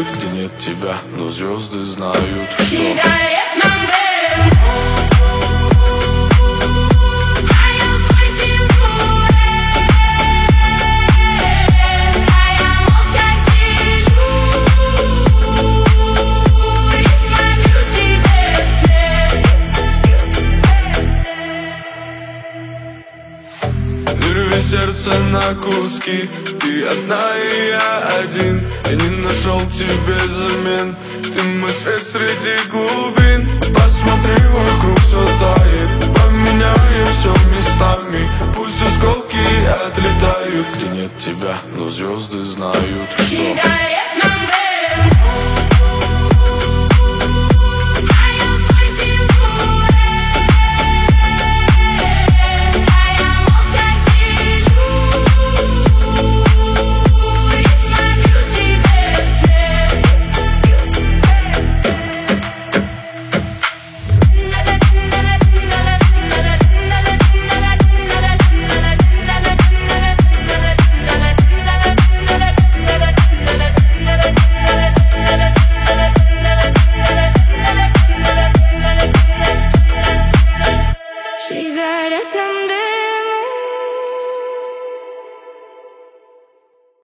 знают, где нет тебя, но звезды знают, что рви сердце на куски. Ты одна и я один. Я не нашел тебе замен. Ты мой свет среди глубин. Посмотри, вокруг все тает. Поменяй все местами. Пусть осколки отлетают. Где нет тебя, но звезды знают, что